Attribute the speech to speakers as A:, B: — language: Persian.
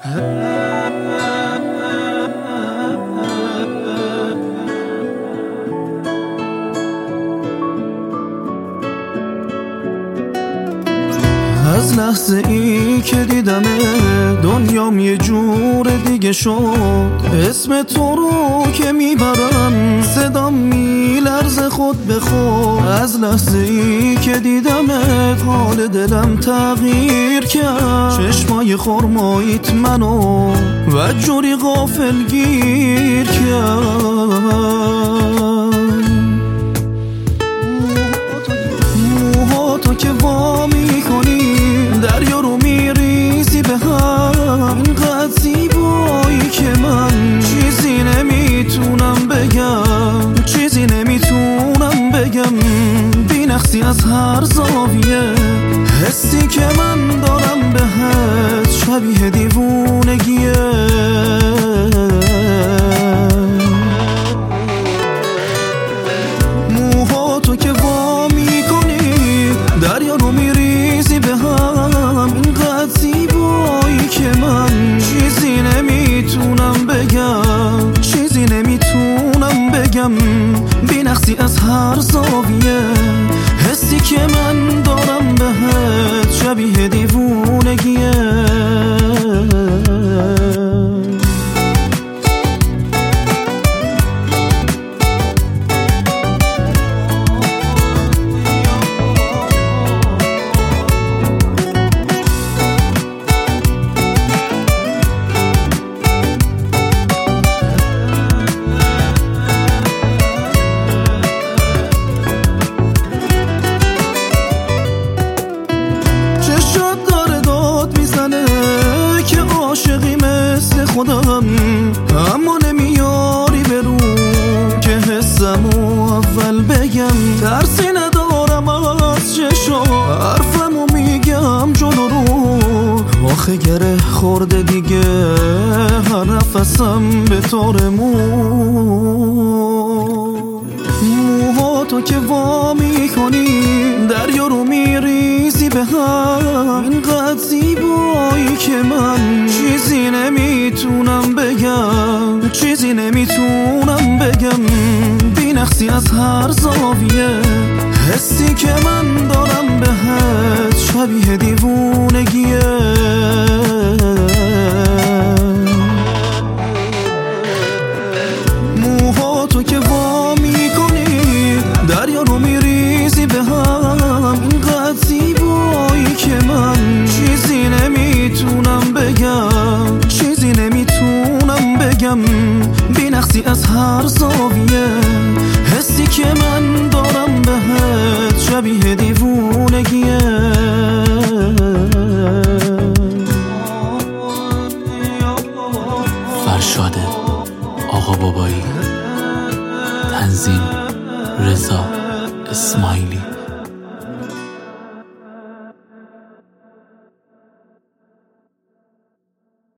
A: از لحظه ای که دیدمه دنیام یه جور دیگه شد. اسم تو رو که میبرم صدام میلرزه خود به خود. از لحظه ای که دیدمه حال دلم تغییر کرد. چشمای خرماییت منو و جوری غافل گیر کرد. موهاتو که وا میکنی دریا رو میریزی به هم. اینقدر زیبایی که من چیزی نمیتونم بگم، چیزی نمیتونم بگم. بی‌نقصی از هر زاویه حسی که من دارم بهت شبیه دیوونگیه. موهاتو که وا میکنی دریا رو میریزی به هم. اینقدر زیبایی که من چیزی نمیتونم بگم، چیزی نمیتونم بگم. بی‌نقصی از هر زاویه حسی که من دارم بهت شبیه دیوونگیه. عاشقی مثل خودم اما نمیاری برو که حسمو اول بگم. ترسی ندارم از چشا حرفمو میگم جلو رو. آخه گره خورده دیگه هر نفسم به طور موهاتو که وا میکنی دریا رو میریزی به هم. اینقدر زیبایی که من چیزی نمیتونم بگم، چیزی نمیتونم بگم. بی‌نقصی از هر زاویه حسی که من دارم بهت شبیه دیوونگیه. موهاتو که وا میکنی دریا رو میریزی به هم. اینقدر زیبایی که من چیزی نمیتونم بگم، چیزی نمیتونم بگم. بی‌نقصی از هر زاویه حسی که من دارم بهت شبیه دیوونگیه.
B: فرشاد آقا بابایی، تنظیم رضا اسماعیلی.